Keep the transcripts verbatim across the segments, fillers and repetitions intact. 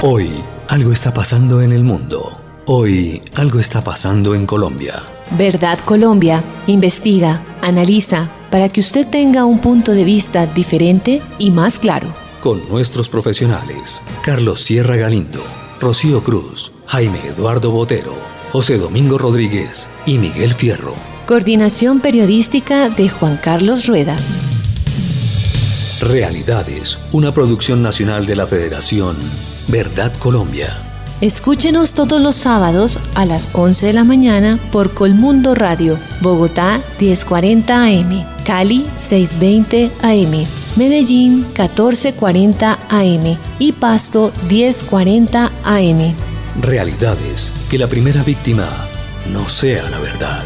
Hoy algo está pasando en el mundo. Hoy algo está pasando en Colombia. Verdad Colombia investiga, analiza, para que usted tenga un punto de vista diferente y más claro. Con nuestros profesionales, Carlos Sierra Galindo, Rocío Cruz, Jaime Eduardo Botero, José Domingo Rodríguez y Miguel Fierro. Coordinación periodística de Juan Carlos Rueda. Realidades, una producción nacional de la Federación Verdad Colombia. Escúchenos todos los sábados a las once de la mañana por Colmundo Radio, Bogotá diez cuarenta A M, Cali seiscientos veinte A M, Medellín catorce cuarenta A M y Pasto diez cuarenta A M. Realidades, que la primera víctima no sea la verdad.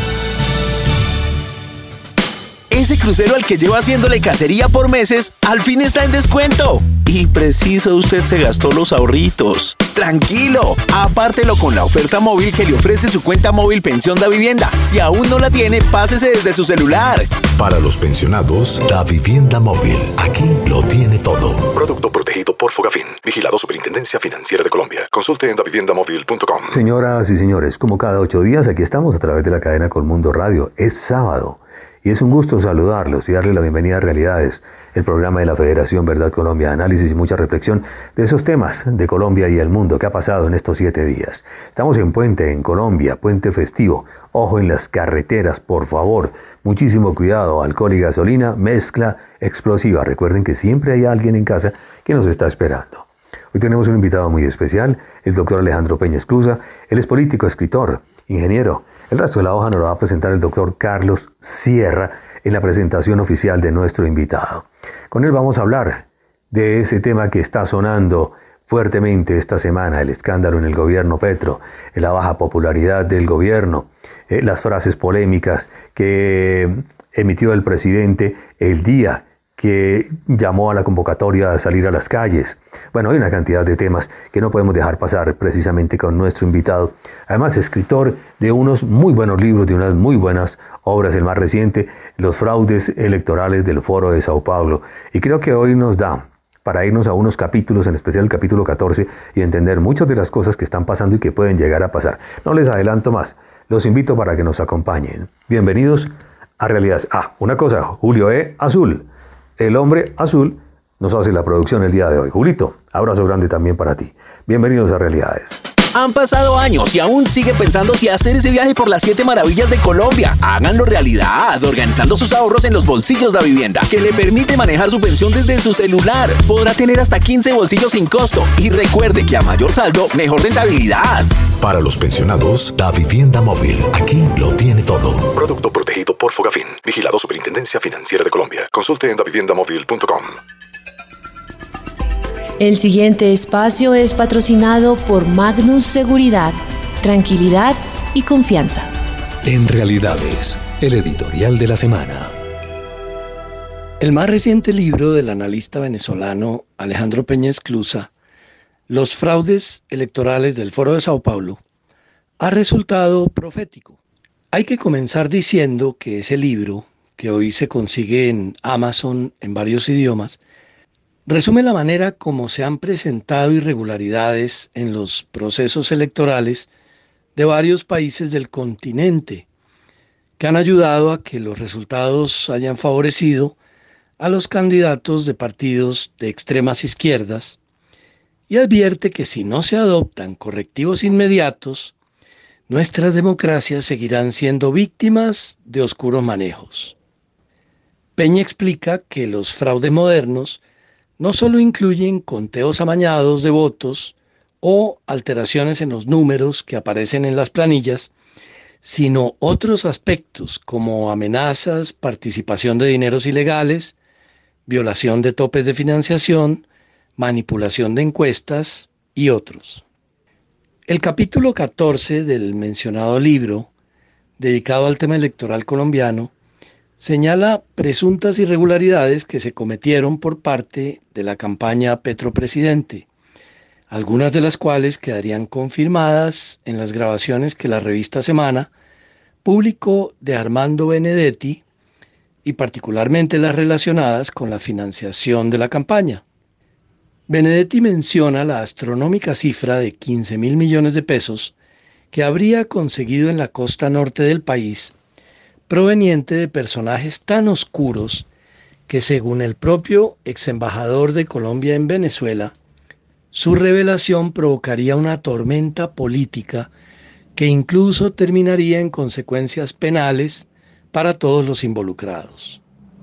Ese crucero al que lleva haciéndole cacería por meses, al fin está en descuento. Y preciso, usted se gastó los ahorritos. ¡Tranquilo! Apártelo con la oferta móvil que le ofrece su cuenta móvil Pensión Da Vivienda. Si aún no la tiene, pásese desde su celular. Para los pensionados, Da Vivienda Móvil. Aquí lo tiene todo. Producto protegido por Fogafín. Vigilado Superintendencia Financiera de Colombia. Consulte en daviviendamóvil punto com. Señoras y señores, como cada ocho días, aquí estamos a través de la cadena Colmundo Radio. Es sábado. Y es un gusto saludarlos y darles la bienvenida a Realidades, el programa de la Federación Verdad Colombia, análisis y mucha reflexión de esos temas de Colombia y el mundo que ha pasado en estos siete días. Estamos en puente en Colombia, puente festivo. Ojo en las carreteras, por favor. Muchísimo cuidado, alcohol y gasolina, mezcla explosiva. Recuerden que siempre hay alguien en casa que nos está esperando. Hoy tenemos un invitado muy especial, el doctor Alejandro Peña Esclusa. Él es político, escritor, ingeniero. El resto de la hoja nos lo va a presentar el doctor Carlos Sierra en la presentación oficial de nuestro invitado. Con él vamos a hablar de ese tema que está sonando fuertemente esta semana, el escándalo en el gobierno Petro, la baja popularidad del gobierno, eh, las frases polémicas que emitió el presidente el día que llamó a la convocatoria a salir a las calles. Bueno, hay una cantidad de temas que no podemos dejar pasar precisamente con nuestro invitado. Además, escritor de unos muy buenos libros, de unas muy buenas obras, el más reciente, Los fraudes electorales del Foro de Sao Paulo. Y creo que hoy nos da para irnos a unos capítulos, en especial el capítulo catorce, y entender muchas de las cosas que están pasando y que pueden llegar a pasar. No les adelanto más, los invito para que nos acompañen. Bienvenidos a Realidades. Ah, una cosa, Julio E. Azul. El hombre azul nos hace la producción el día de hoy. Julito, abrazo grande también para ti. Bienvenidos a Realidades. Han pasado años y aún sigue pensando si hacer ese viaje por las siete maravillas de Colombia. Háganlo realidad, organizando sus ahorros en los bolsillos Da Vivienda, que le permite manejar su pensión desde su celular. Podrá tener hasta quince bolsillos sin costo. Y recuerde que a mayor saldo, mejor rentabilidad. Para los pensionados, Da Vivienda Móvil. Aquí lo tiene todo. Producto protegido por Fogafín. Vigilado Superintendencia Financiera de Colombia. Consulte en daviviendamóvil punto com. El siguiente espacio es patrocinado por Magnus Seguridad, tranquilidad y confianza. En Realidades, el editorial de la semana. El más reciente libro del analista venezolano Alejandro Peña Esclusa, Los fraudes electorales del Foro de Sao Paulo, ha resultado profético. Hay que comenzar diciendo que ese libro, que hoy se consigue en Amazon en varios idiomas, resume la manera como se han presentado irregularidades en los procesos electorales de varios países del continente, que han ayudado a que los resultados hayan favorecido a los candidatos de partidos de extremas izquierdas, y advierte que si no se adoptan correctivos inmediatos, nuestras democracias seguirán siendo víctimas de oscuros manejos. Peña explica que los fraudes modernos no solo incluyen conteos amañados de votos o alteraciones en los números que aparecen en las planillas, sino otros aspectos como amenazas, participación de dineros ilegales, violación de topes de financiación, manipulación de encuestas y otros. El capítulo catorce del mencionado libro, dedicado al tema electoral colombiano, señala presuntas irregularidades que se cometieron por parte de la campaña Petro Presidente, algunas de las cuales quedarían confirmadas en las grabaciones que la revista Semana publicó de Armando Benedetti y particularmente las relacionadas con la financiación de la campaña. Benedetti menciona la astronómica cifra de quince mil millones de pesos que habría conseguido en la costa norte del país, proveniente de personajes tan oscuros que, según el propio ex embajador de Colombia en Venezuela, su revelación provocaría una tormenta política que incluso terminaría en consecuencias penales para todos los involucrados.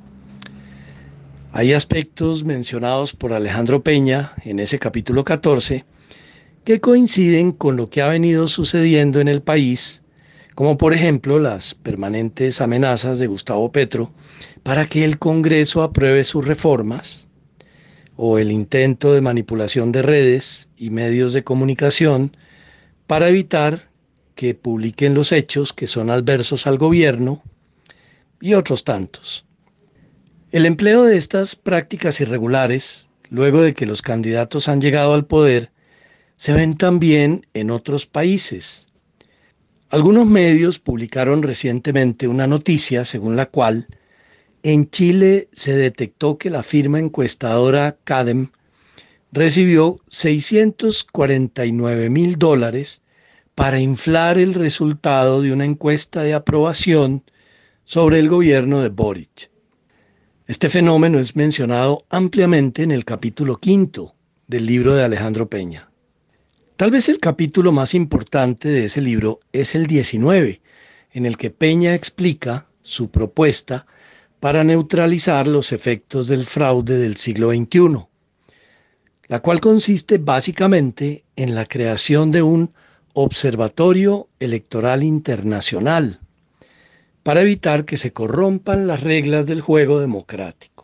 Hay aspectos mencionados por Alejandro Peña en ese capítulo catorce que coinciden con lo que ha venido sucediendo en el país, como por ejemplo las permanentes amenazas de Gustavo Petro para que el Congreso apruebe sus reformas, o el intento de manipulación de redes y medios de comunicación para evitar que publiquen los hechos que son adversos al gobierno, y otros tantos. El empleo de estas prácticas irregulares, luego de que los candidatos han llegado al poder, se ven también en otros países. Algunos medios publicaron recientemente una noticia según la cual en Chile se detectó que la firma encuestadora Cadem recibió seiscientos cuarenta y nueve mil dólares para inflar el resultado de una encuesta de aprobación sobre el gobierno de Boric. Este fenómeno es mencionado ampliamente en el capítulo quinto del libro de Alejandro Peña. Tal vez el capítulo más importante de ese libro es el diecinueve, en el que Peña explica su propuesta para neutralizar los efectos del fraude del siglo veintiuno, la cual consiste básicamente en la creación de un observatorio electoral internacional para evitar que se corrompan las reglas del juego democrático.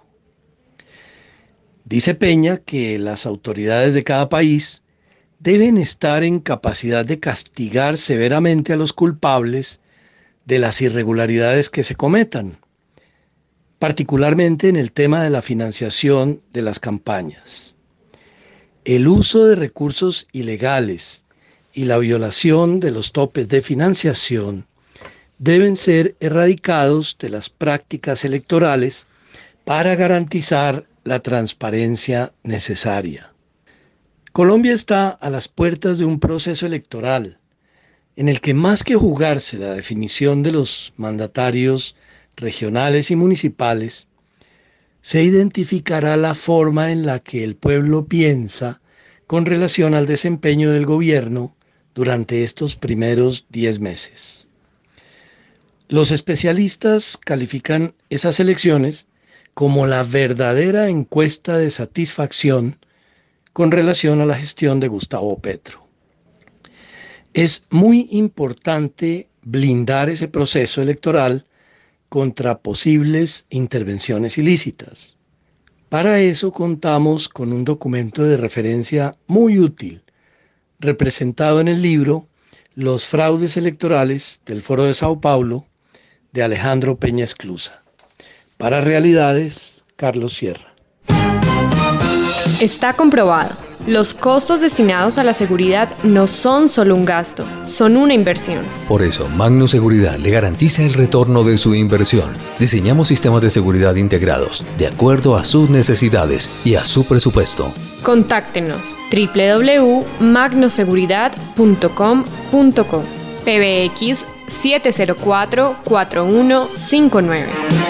Dice Peña que las autoridades de cada país deben estar en capacidad de castigar severamente a los culpables de las irregularidades que se cometan, particularmente en el tema de la financiación de las campañas. El uso de recursos ilegales y la violación de los topes de financiación deben ser erradicados de las prácticas electorales para garantizar la transparencia necesaria. Colombia está a las puertas de un proceso electoral en el que, más que jugarse la definición de los mandatarios regionales y municipales, se identificará la forma en la que el pueblo piensa con relación al desempeño del gobierno durante estos primeros diez meses. Los especialistas califican esas elecciones como la verdadera encuesta de satisfacción con relación a la gestión de Gustavo Petro. Es muy importante blindar ese proceso electoral contra posibles intervenciones ilícitas. Para eso contamos con un documento de referencia muy útil, representado en el libro Los fraudes electorales del Foro de Sao Paulo, de Alejandro Peña Esclusa. Para Realidades, Carlos Sierra. Está comprobado. Los costos destinados a la seguridad no son solo un gasto, son una inversión. Por eso, Magno Seguridad le garantiza el retorno de su inversión. Diseñamos sistemas de seguridad integrados, de acuerdo a sus necesidades y a su presupuesto. Contáctenos doble u doble u doble u punto magno seguridad punto com punto co, P B X siete cero cuatro, cuatro uno cinco nueve.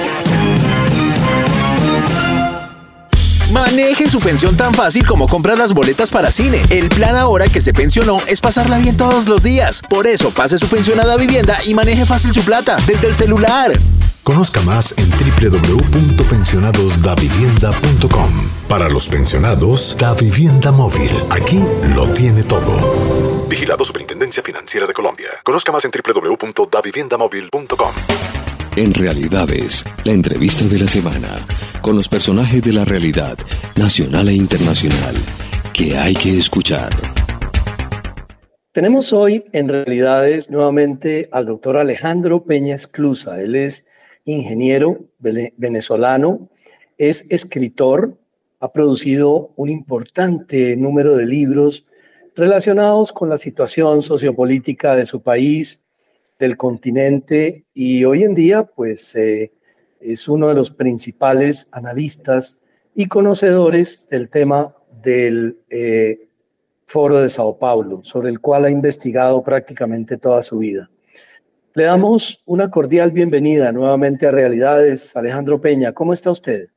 Maneje su pensión tan fácil como comprar las boletas para cine. El plan ahora que se pensionó es pasarla bien todos los días. Por eso, pase su pensión a Davivienda y maneje fácil su plata desde el celular. Conozca más en doble u doble u doble u punto pensionados davivienda punto com. Para los pensionados, Davivienda Móvil. Aquí lo tiene todo. Vigilado Superintendencia Financiera de Colombia. Conozca más en doble u doble u doble u punto davivienda móvil punto com. En Realidades, la entrevista de la semana, con los personajes de la realidad nacional e internacional que hay que escuchar. Tenemos hoy en Realidades nuevamente al doctor Alejandro Peña Esclusa. Él es ingeniero venezolano, es escritor, ha producido un importante número de libros relacionados con la situación sociopolítica de su país, del continente, y hoy en día pues eh, es uno de los principales analistas y conocedores del tema del eh, Foro de Sao Paulo, sobre el cual ha investigado prácticamente toda su vida. Le damos una cordial bienvenida nuevamente a Realidades. Alejandro Peña, ¿cómo está usted?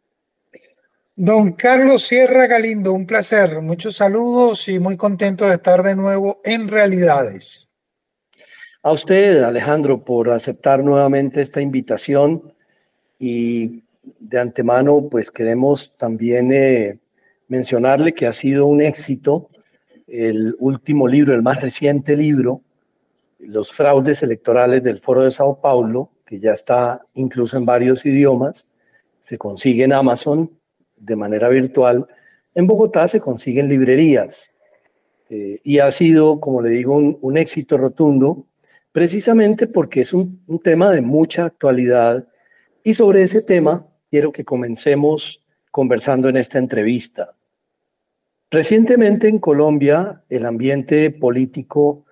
Don Carlos Sierra Galindo, un placer. Muchos saludos y muy contento de estar de nuevo en Realidades. A usted, Alejandro, por aceptar nuevamente esta invitación, y de antemano pues queremos también eh, mencionarle que ha sido un éxito el último libro, el más reciente libro, Los fraudes electorales del Foro de Sao Paulo, que ya está incluso en varios idiomas, se consigue en Amazon de manera virtual. En Bogotá se consigue en librerías eh, y ha sido, como le digo, un, un éxito rotundo, precisamente porque es un, un tema de mucha actualidad, y sobre ese tema quiero que comencemos conversando en esta entrevista. Recientemente en Colombia el ambiente político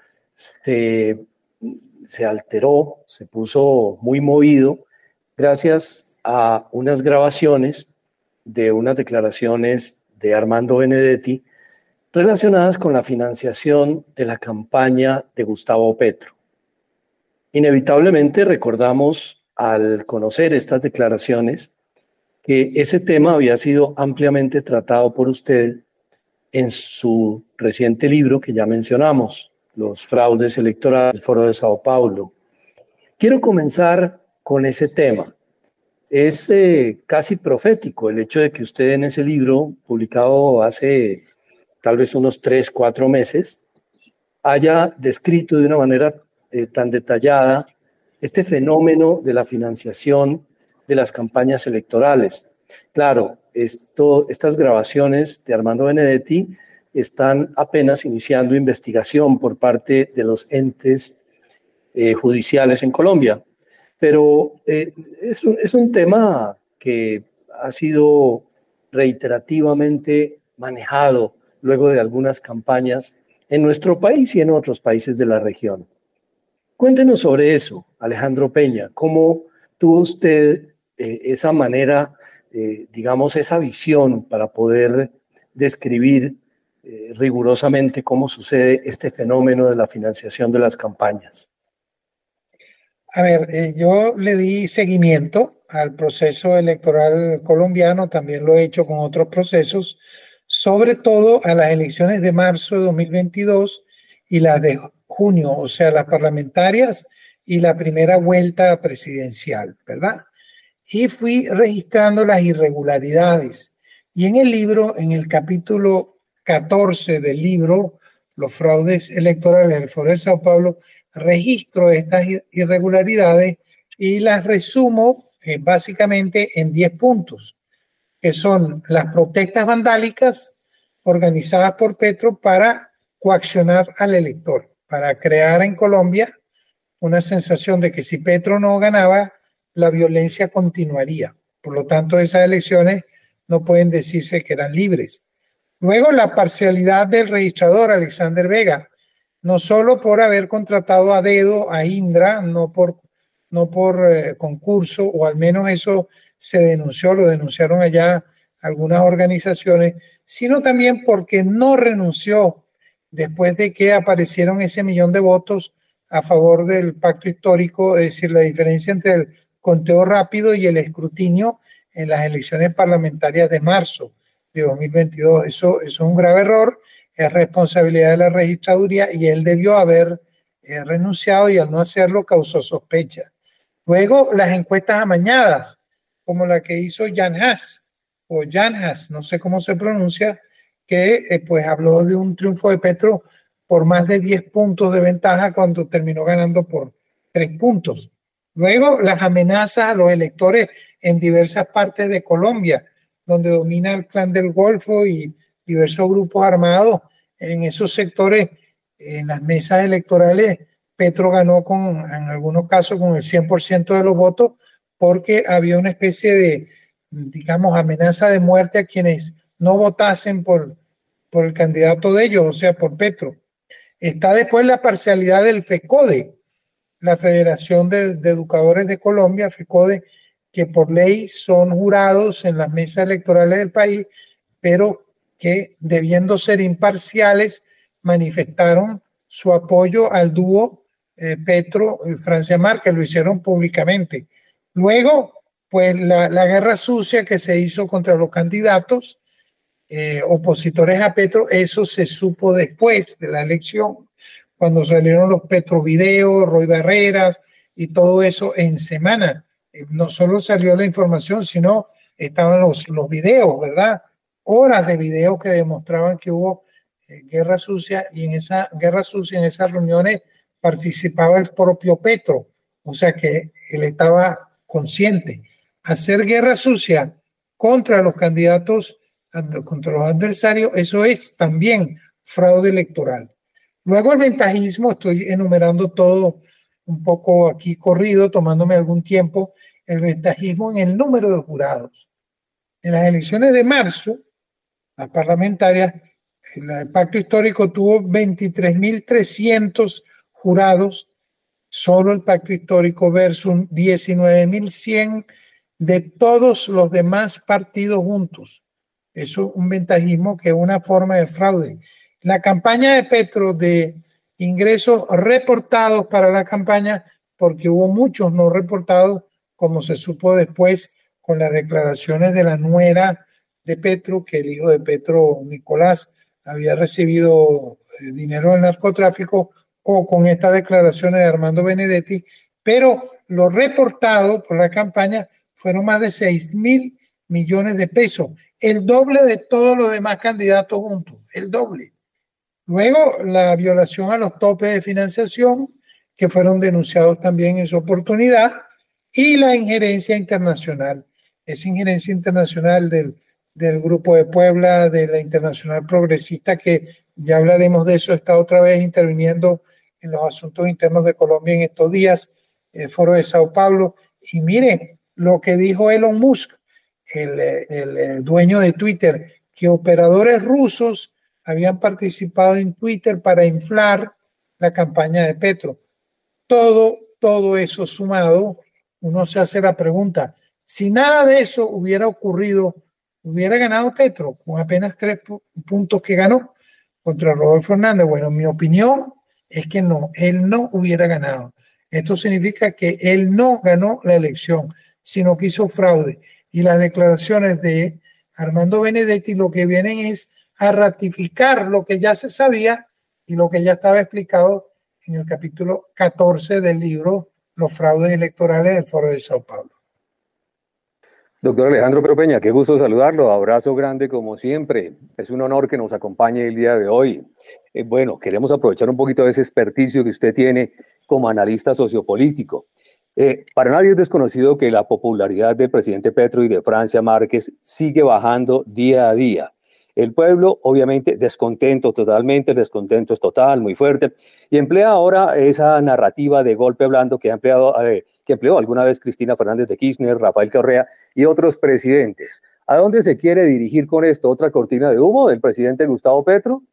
se, se alteró, se puso muy movido gracias a unas grabaciones de unas declaraciones de Armando Benedetti relacionadas con la financiación de la campaña de Gustavo Petro. Inevitablemente recordamos al conocer estas declaraciones que ese tema había sido ampliamente tratado por usted en su reciente libro que ya mencionamos, Los fraudes electorales del Foro de Sao Paulo. Quiero comenzar con ese tema. Es eh, casi profético el hecho de que usted en ese libro, publicado hace tal vez unos tres, cuatro meses, haya descrito de una manera eh, tan detallada este fenómeno de la financiación de las campañas electorales. Claro, esto, estas grabaciones de Armando Benedetti están apenas iniciando investigación por parte de los entes eh, judiciales en Colombia, pero eh, es, un, es un tema que ha sido reiterativamente manejado luego de algunas campañas en nuestro país y en otros países de la región. Cuéntenos sobre eso, Alejandro Peña. ¿Cómo tuvo usted eh, esa manera, eh, digamos, esa visión para poder describir eh, rigurosamente cómo sucede este fenómeno de la financiación de las campañas? A ver, eh, yo le di seguimiento al proceso electoral colombiano, también lo he hecho con otros procesos, sobre todo a las elecciones de marzo de dos mil veintidós y las de junio, o sea, las parlamentarias y la primera vuelta presidencial, ¿verdad? Y fui registrando las irregularidades. Y en el libro, en el capítulo catorce del libro, Los fraudes electorales del Foro de Sao Paulo, registro estas irregularidades y las resumo eh, básicamente en diez puntos, que son las protestas vandálicas organizadas por Petro para coaccionar al elector, para crear en Colombia una sensación de que si Petro no ganaba, la violencia continuaría. Por lo tanto, esas elecciones no pueden decirse que eran libres. Luego, la parcialidad del registrador Alexander Vega, no solo por haber contratado a dedo a Indra, no por, no por eh, concurso, o al menos eso se denunció, lo denunciaron allá algunas organizaciones, sino también porque no renunció después de que aparecieron ese millón de votos a favor del pacto histórico, es decir, la diferencia entre el conteo rápido y el escrutinio en las elecciones parlamentarias de marzo de dos mil veintidós. Eso, eso es un grave error, es responsabilidad de la registraduría y él debió haber eh, renunciado, y al no hacerlo causó sospecha. Luego, las encuestas amañadas, como la que hizo Jan Haas, o Jan Haas, no sé cómo se pronuncia, que eh, pues habló de un triunfo de Petro por más de diez puntos de ventaja cuando terminó ganando por tres puntos. Luego, las amenazas a los electores en diversas partes de Colombia, donde domina el Clan del Golfo y diversos grupos armados. En esos sectores, en las mesas electorales, Petro ganó con, en algunos casos, con el cien por ciento de los votos, porque había una especie de, digamos, amenaza de muerte a quienes no votasen por, por el candidato de ellos, o sea, por Petro. Está después la parcialidad del FECODE, la Federación de, de Educadores de Colombia, FECODE, que por ley son jurados en las mesas electorales del país, pero que, debiendo ser imparciales, manifestaron su apoyo al dúo eh, Petro y Francia Márquez, lo hicieron públicamente. Luego, pues la, la guerra sucia que se hizo contra los candidatos eh, opositores a Petro, eso se supo después de la elección, cuando salieron los Petrovideos, Roy Barreras y todo eso en semana. Eh, no solo salió la información, sino estaban los, los videos, ¿verdad? Horas de videos que demostraban que hubo eh, guerra sucia, y en esa guerra sucia, en esas reuniones, participaba el propio Petro, o sea que él estaba consciente. Hacer guerra sucia contra los candidatos, contra los adversarios, eso es también fraude electoral. Luego el ventajismo, estoy enumerando todo un poco aquí corrido, tomándome algún tiempo, el ventajismo en el número de jurados. En las elecciones de marzo, las parlamentarias, el pacto histórico tuvo veintitrés mil trescientos jurados, solo el pacto histórico, versus diecinueve mil cien de todos los demás partidos juntos. Eso es un ventajismo que es una forma de fraude. La campaña de Petro, de ingresos reportados para la campaña, porque hubo muchos no reportados, como se supo después con las declaraciones de la nuera de Petro, que el hijo de Petro, Nicolás, había recibido dinero del narcotráfico, o con estas declaraciones de Armando Benedetti, pero lo reportado por la campaña fueron más de seis mil millones de pesos, el doble de todos los demás candidatos juntos, el doble. Luego, la violación a los topes de financiación, que fueron denunciados también en su oportunidad, y la injerencia internacional, esa injerencia internacional del, del Grupo de Puebla, de la Internacional Progresista, que ya hablaremos de eso, está otra vez interviniendo en los asuntos internos de Colombia en estos días, el Foro de Sao Paulo. Y miren lo que dijo Elon Musk, el, el, el dueño de Twitter, que operadores rusos habían participado en Twitter para inflar la campaña de Petro. Todo, todo eso sumado, uno se hace la pregunta, si nada de eso hubiera ocurrido, ¿hubiera ganado Petro con apenas tres puntos que ganó contra Rodolfo Hernández? Bueno, mi opinión es que no, él no hubiera ganado. Esto significa que él no ganó la elección, sino que hizo fraude. Y las declaraciones de Armando Benedetti lo que vienen es a ratificar lo que ya se sabía y lo que ya estaba explicado en el capítulo catorce del libro Los fraudes electorales del Foro de Sao Paulo. Doctor Alejandro Peña, qué gusto saludarlo, abrazo grande como siempre, es un honor que nos acompañe el día de hoy. Eh, bueno, queremos aprovechar un poquito de ese experticio que usted tiene como analista sociopolítico. Eh, para nadie es desconocido que la popularidad del presidente Petro y de Francia Márquez sigue bajando día a día. El pueblo, obviamente, descontento totalmente, el descontento es total, muy fuerte, y emplea ahora esa narrativa de golpe blando que ha empleado, eh, que empleó alguna vez Cristina Fernández de Kirchner, Rafael Correa y otros presidentes. ¿A dónde se quiere dirigir con esto? ¿Otra cortina de humo del presidente Gustavo Petro?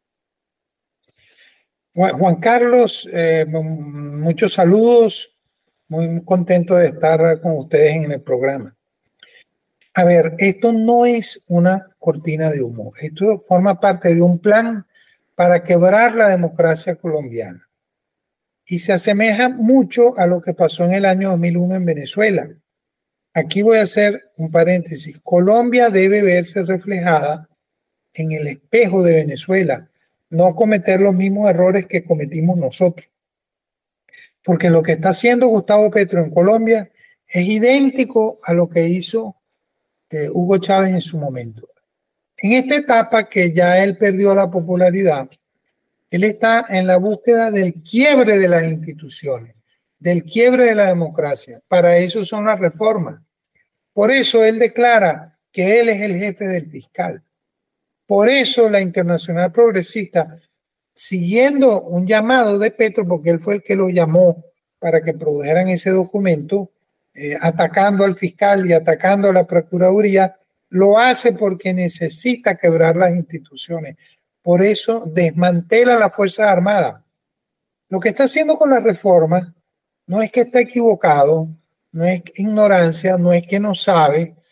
Juan Carlos, eh, muchos saludos, muy contento de estar con ustedes en el programa. A ver, esto no es una cortina de humo, esto forma parte de un plan para quebrar la democracia colombiana y se asemeja mucho a lo que pasó en el año dos mil uno en Venezuela. Aquí voy a hacer un paréntesis. Colombia debe verse reflejada en el espejo de Venezuela, no cometer los mismos errores que cometimos nosotros. Porque lo que está haciendo Gustavo Petro en Colombia es idéntico a lo que hizo eh, Hugo Chávez en su momento. En esta etapa que ya él perdió la popularidad, él está en la búsqueda del quiebre de las instituciones, del quiebre de la democracia. Para eso son las reformas. Por eso él declara que él es el jefe del fiscal. Por eso la Internacional Progresista, siguiendo un llamado de Petro, porque él fue el que lo llamó para que produjeran ese documento, eh, atacando al fiscal y atacando a la Procuraduría, lo hace porque necesita quebrar las instituciones. Por eso desmantela las Fuerzas Armadas. Lo que está haciendo con las reformas no es que está equivocado, no es ignorancia, no es que no sabe.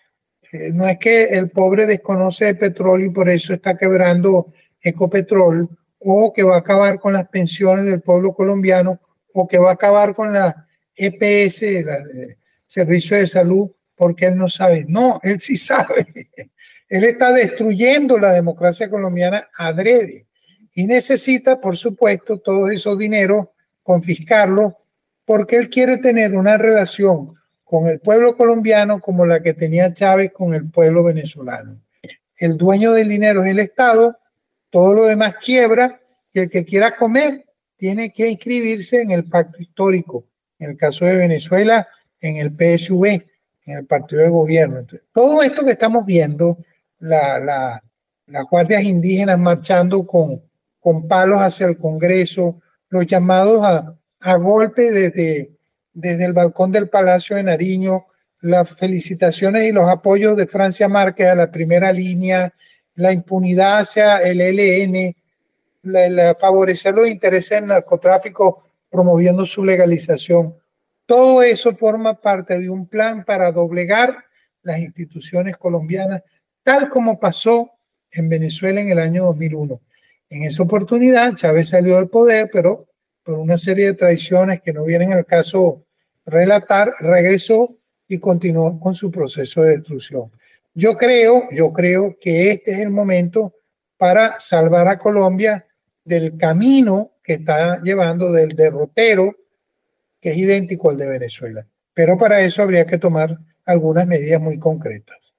eh, no es que el pobre desconoce el petróleo y por eso está quebrando Ecopetrol, o que va a acabar con las pensiones del pueblo colombiano, o que va a acabar con la E P S, la de Servicio de Salud, porque él no sabe. No, él sí sabe. Él está destruyendo la democracia colombiana adrede y necesita, por supuesto, todos esos dineros, confiscarlos, porque él quiere tener una relación con el pueblo colombiano como la que tenía Chávez con el pueblo venezolano. El dueño del dinero es el Estado, todo lo demás quiebra y el que quiera comer tiene que inscribirse en el pacto histórico. En el caso de Venezuela, en el P S V, en el partido de gobierno. Entonces, todo esto que estamos viendo, la, la, las guardias indígenas marchando con, con palos hacia el Congreso, los llamados a, a golpe desde, desde el balcón del Palacio de Nariño, las felicitaciones y los apoyos de Francia Márquez a la primera línea, la impunidad hacia el E L N, la, la favorecer los intereses del narcotráfico promoviendo su legalización. Todo eso forma parte de un plan para doblegar las instituciones colombianas, tal como pasó en Venezuela en el año dos mil uno. En esa oportunidad, Chávez salió del poder, pero por una serie de traiciones que no vienen al caso relatar, regresó y continuó con su proceso de destrucción. Yo creo, yo creo que este es el momento para salvar a Colombia del camino que está llevando, del derrotero, que es idéntico al de Venezuela. Pero para eso habría que tomar algunas medidas muy concretas.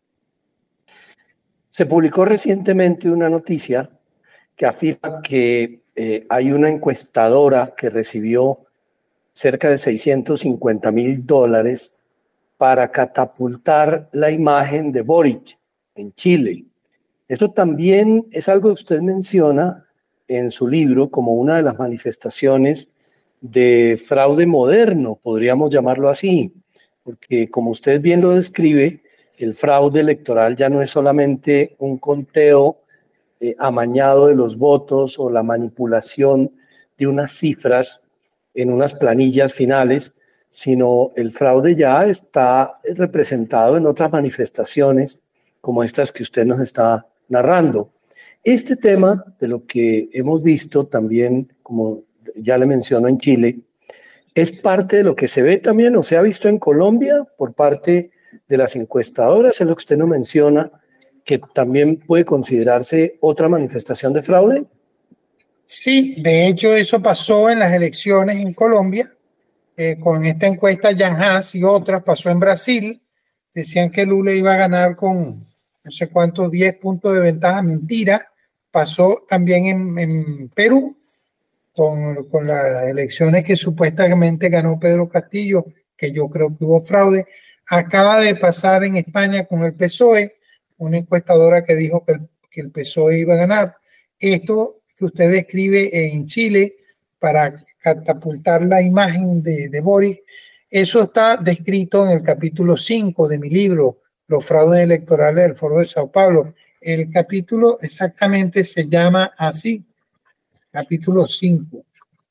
Se publicó recientemente una noticia que afirma que eh, hay una encuestadora que recibió cerca de seiscientos cincuenta mil dólares para catapultar la imagen de Boric en Chile. Eso también es algo que usted menciona en su libro como una de las manifestaciones de fraude moderno, podríamos llamarlo así, porque como usted bien lo describe, el fraude electoral ya no es solamente un conteo eh, amañado de los votos o la manipulación de unas cifras en unas planillas finales, sino el fraude ya está representado en otras manifestaciones como estas que usted nos está narrando. Este tema de lo que hemos visto también, como ya le menciono en Chile, es parte de lo que se ve también o se ha visto en Colombia por parte de las encuestadoras, es lo que usted nos menciona, que también puede considerarse otra manifestación de fraude. Sí, de hecho eso pasó en las elecciones en Colombia, eh, con esta encuesta Jan Haas y otras, pasó en Brasil, decían que Lula iba a ganar con no sé cuántos diez puntos de ventaja, mentira, pasó también en, en Perú, con, con las elecciones que supuestamente ganó Pedro Castillo, que yo creo que hubo fraude. Acaba de pasar en España con el P S O E, una encuestadora que dijo que el, que el P S O E iba a ganar. Esto que usted describe en Chile para catapultar la imagen de, de Boric, eso está descrito en el capítulo cinco de mi libro, Los fraudes electorales del Foro de Sao Paulo. El capítulo exactamente se llama así, capítulo cinco.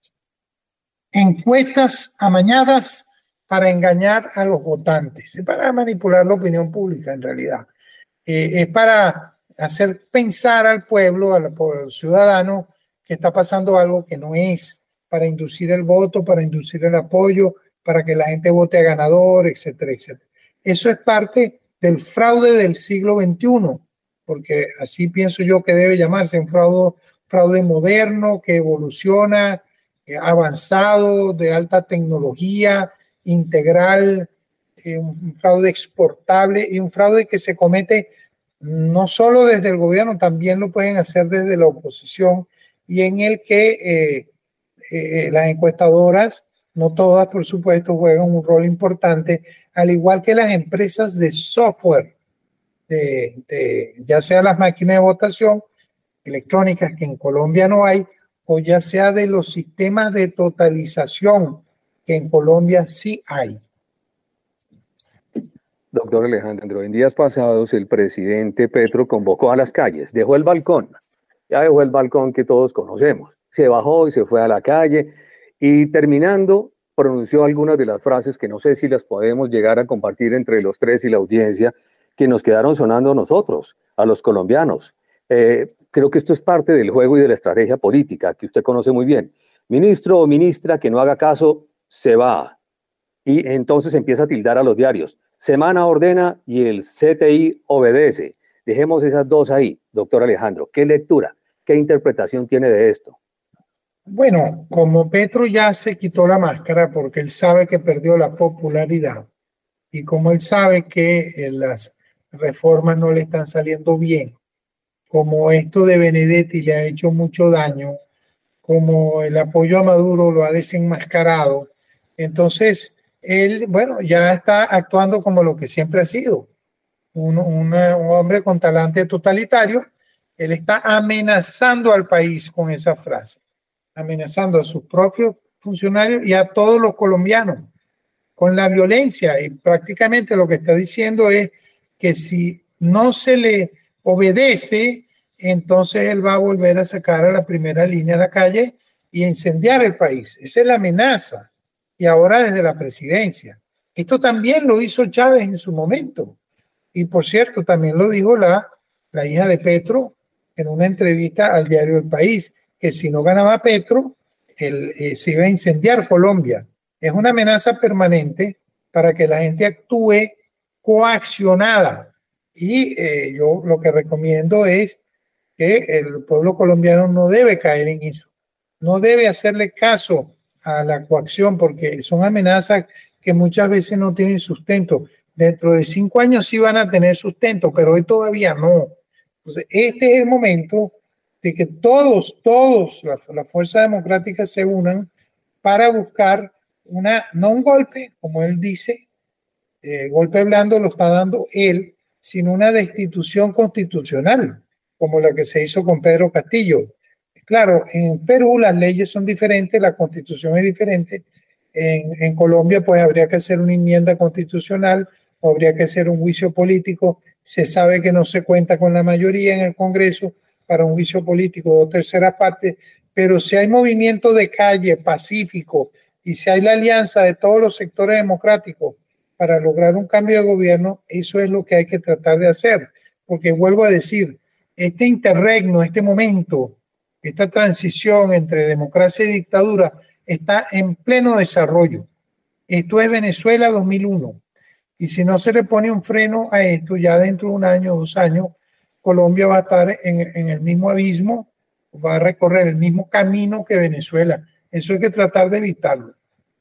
Encuestas amañadas para engañar a los votantes, es para manipular la opinión pública en realidad. Eh, es para hacer pensar al pueblo, al, al ciudadano, que está pasando algo que no es, para inducir el voto, para inducir el apoyo, para que la gente vote a ganador, etcétera, etcétera. Eso es parte del fraude del siglo veintiuno, porque así pienso yo que debe llamarse, un fraude, fraude moderno que evoluciona, eh, avanzado, de alta tecnología, integral, eh, un fraude exportable y un fraude que se comete no solo desde el gobierno, también lo pueden hacer desde la oposición, y en el que eh, eh, las encuestadoras, no todas por supuesto, juegan un rol importante, al igual que las empresas de software, de, de, ya sea las máquinas de votación electrónicas que en Colombia no hay, o ya sea de los sistemas de totalización que en Colombia sí hay. Doctor Alejandro, en días pasados el presidente Petro convocó a las calles, dejó el balcón, ya dejó el balcón que todos conocemos, se bajó y se fue a la calle y terminando pronunció algunas de las frases que no sé si las podemos llegar a compartir entre los tres y la audiencia, que nos quedaron sonando a nosotros, a los colombianos. Eh, creo que esto es parte del juego y de la estrategia política que usted conoce muy bien. Ministro o ministra que no haga caso, se va. Y entonces empieza a tildar a los diarios. Semana ordena y el C T I obedece. Dejemos esas dos ahí, doctor Alejandro. ¿Qué lectura, qué interpretación tiene de esto? Bueno, como Petro ya se quitó la máscara porque él sabe que perdió la popularidad y como él sabe que eh, las reformas no le están saliendo bien, como esto de Benedetti le ha hecho mucho daño, como el apoyo a Maduro lo ha desenmascarado, entonces él, bueno, ya está actuando como lo que siempre ha sido, un, una, un hombre con talante totalitario. Él está amenazando al país con esa frase, amenazando a sus propios funcionarios y a todos los colombianos con la violencia, y prácticamente lo que está diciendo es que si no se le obedece, entonces él va a volver a sacar a la primera línea a la calle y incendiar el país. Esa es la amenaza. Y ahora desde la presidencia. Esto también lo hizo Chávez en su momento. Y por cierto, también lo dijo la, la hija de Petro en una entrevista al diario El País, que si no ganaba Petro, él, eh, se iba a incendiar Colombia. Es una amenaza permanente para que la gente actúe coaccionada. Y eh, yo lo que recomiendo es que el pueblo colombiano no debe caer en eso. No debe hacerle caso a la coacción porque son amenazas que muchas veces no tienen sustento. Dentro de cinco años sí van a tener sustento, pero hoy todavía no. Entonces, este es el momento de que todos, todos, la, la fuerza democrática se unan para buscar una, no un golpe, como él dice, eh, golpe blando lo está dando él, sino una destitución constitucional, como la que se hizo con Pedro Castillo. Claro, en Perú las leyes son diferentes, la constitución es diferente. En, en Colombia pues habría que hacer una enmienda constitucional, o habría que hacer un juicio político. Se sabe que no se cuenta con la mayoría en el Congreso para un juicio político de tercera parte, pero si hay movimiento de calle pacífico y si hay la alianza de todos los sectores democráticos para lograr un cambio de gobierno, eso es lo que hay que tratar de hacer. Porque vuelvo a decir, este interregno, este momento, esta transición entre democracia y dictadura está en pleno desarrollo. Esto es Venezuela dos mil uno. Y si no se le pone un freno a esto, ya dentro de un año o dos años, Colombia va a estar en, en el mismo abismo, va a recorrer el mismo camino que Venezuela. Eso hay que tratar de evitarlo.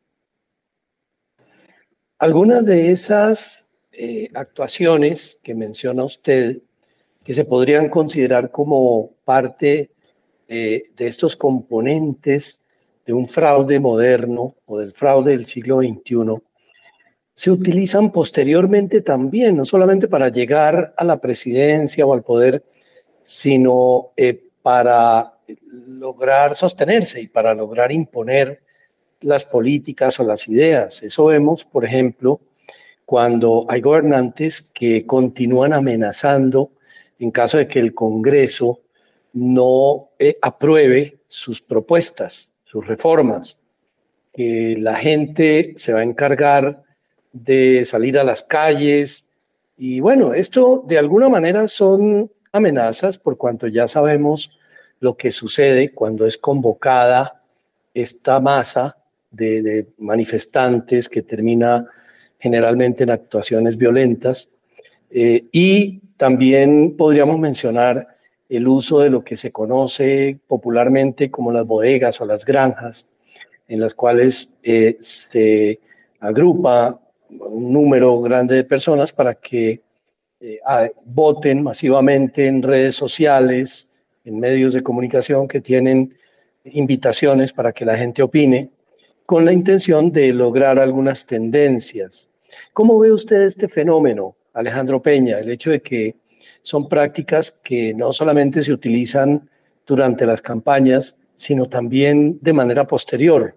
Algunas de esas eh, actuaciones que menciona usted, que se podrían considerar como parte eh, de estos componentes de un fraude moderno o del fraude del siglo veintiuno, se utilizan posteriormente también, no solamente para llegar a la presidencia o al poder, sino eh, para lograr sostenerse y para lograr imponer las políticas o las ideas. Eso vemos, por ejemplo, cuando hay gobernantes que continúan amenazando en caso de que el Congreso no eh, apruebe sus propuestas, sus reformas, que la gente se va a encargar de salir a las calles. Y bueno, esto de alguna manera son amenazas por cuanto ya sabemos lo que sucede cuando es convocada esta masa de, de manifestantes que termina generalmente en actuaciones violentas. Eh, y también podríamos mencionar el uso de lo que se conoce popularmente como las bodegas o las granjas, en las cuales eh, se agrupa un número grande de personas para que eh, voten masivamente en redes sociales, en medios de comunicación que tienen invitaciones para que la gente opine, con la intención de lograr algunas tendencias. ¿Cómo ve usted este fenómeno, Alejandro Peña? El hecho de que son prácticas que no solamente se utilizan durante las campañas, sino también de manera posterior.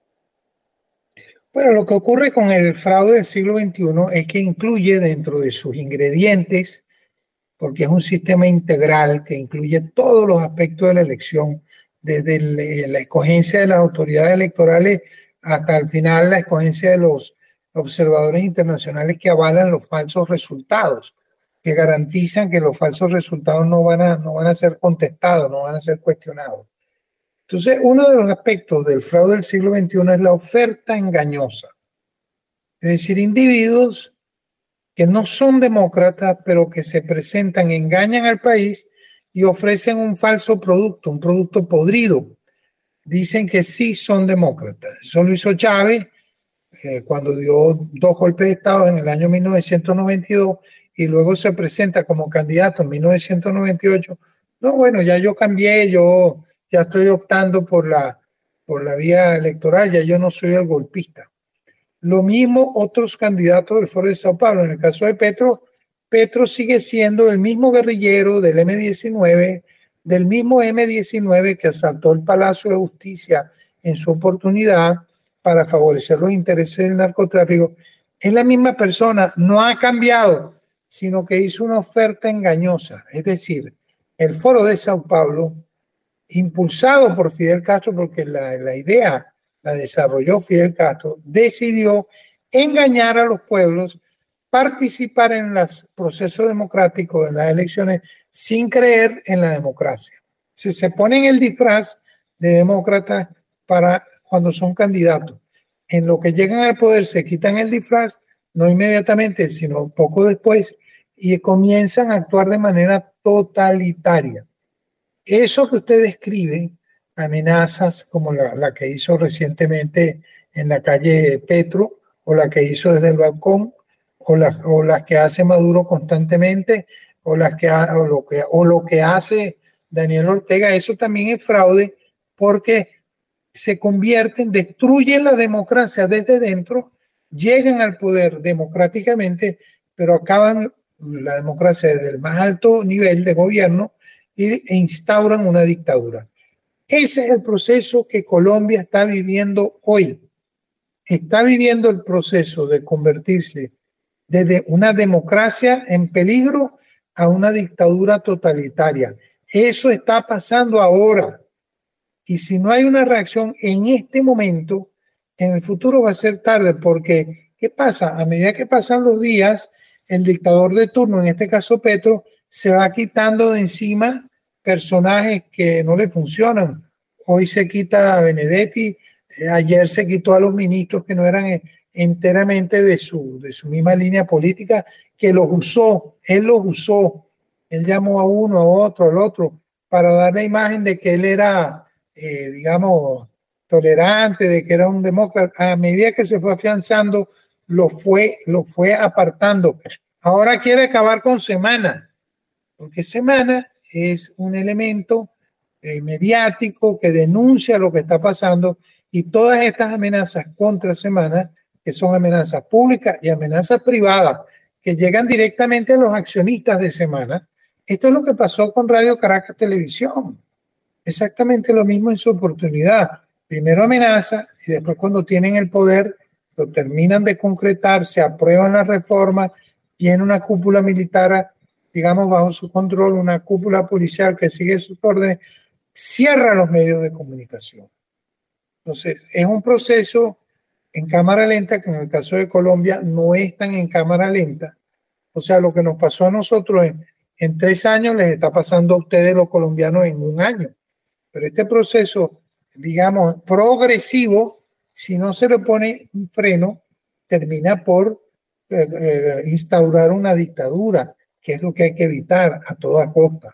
Bueno, lo que ocurre con el fraude del siglo veintiuno es que incluye dentro de sus ingredientes, porque es un sistema integral que incluye todos los aspectos de la elección, desde el, la escogencia de las autoridades electorales hasta el final la escogencia de los observadores internacionales que avalan los falsos resultados. que garantizan que los falsos resultados no van a, no van a ser contestados, no van a ser cuestionados. Entonces, uno de los aspectos del fraude del siglo veintiuno es la oferta engañosa. Es decir, individuos que no son demócratas, pero que se presentan, engañan al país y ofrecen un falso producto, un producto podrido. Dicen que sí son demócratas. Eso lo hizo Chávez eh, cuando dio dos golpes de Estado en el año mil novecientos noventa y dos y luego se presenta como candidato en mil novecientos noventa y ocho. No, bueno, ya yo cambié, yo ya estoy optando por la, por la vía electoral, ya yo no soy el golpista. Lo mismo otros candidatos del Foro de Sao Paulo. En el caso de Petro, Petro sigue siendo el mismo guerrillero del eme diecinueve, del mismo eme diecinueve que asaltó el Palacio de Justicia en su oportunidad para favorecer los intereses del narcotráfico. Es la misma persona, no ha cambiado, sino que hizo una oferta engañosa. Es decir, el Foro de Sao Paulo, impulsado por Fidel Castro, porque la, la idea la desarrolló Fidel Castro, decidió engañar a los pueblos, participar en los procesos democráticos, en las elecciones, sin creer en la democracia. Si se ponen el disfraz de demócrata para cuando son candidatos, en lo que llegan al poder se quitan el disfraz, no inmediatamente, sino poco después, y comienzan a actuar de manera totalitaria. Eso que usted describe, amenazas como la, la que hizo recientemente en la calle Petro, o la que hizo desde el balcón, o, la, o las que hace Maduro constantemente, o, las que, o, lo que, o lo que hace Daniel Ortega, eso también es fraude, porque se convierten, destruyen la democracia desde dentro, llegan al poder democráticamente, pero acaban la democracia desde el más alto nivel de gobierno e instauran una dictadura. Ese es el proceso que Colombia está viviendo hoy. Está viviendo el proceso de convertirse desde una democracia en peligro a una dictadura totalitaria. Eso está pasando ahora. Y si no hay una reacción en este momento, en el futuro va a ser tarde, porque ¿qué pasa? A medida que pasan los días, el dictador de turno, en este caso Petro, se va quitando de encima personajes que no le funcionan. Hoy se quita a Benedetti, eh, ayer se quitó a los ministros que no eran eh, enteramente de su, de su misma línea política, que los usó, él los usó, él llamó a uno, a otro, al otro, para dar la imagen de que él era, eh, digamos, tolerante, de que era un demócrata. A medida que se fue afianzando, lo fue, lo fue apartando. Ahora quiere acabar con Semana, porque Semana es un elemento eh, mediático que denuncia lo que está pasando, y todas estas amenazas contra Semana, que son amenazas públicas y amenazas privadas, que llegan directamente a los accionistas de Semana. Esto es lo que pasó con Radio Caracas Televisión. Exactamente lo mismo en su oportunidad. Primero amenaza y después, cuando tienen el poder, lo terminan de concretar, se aprueban las reformas, tiene una cúpula militar, digamos, bajo su control, una cúpula policial que sigue sus órdenes, cierra los medios de comunicación. Entonces, es un proceso en cámara lenta, que en el caso de Colombia no es tan en cámara lenta. O sea, lo que nos pasó a nosotros en, en tres años les está pasando a ustedes, los colombianos, en un año. Pero este proceso, digamos, progresivo, si no se le pone un freno, termina por eh, eh, instaurar una dictadura, que es lo que hay que evitar a toda costa.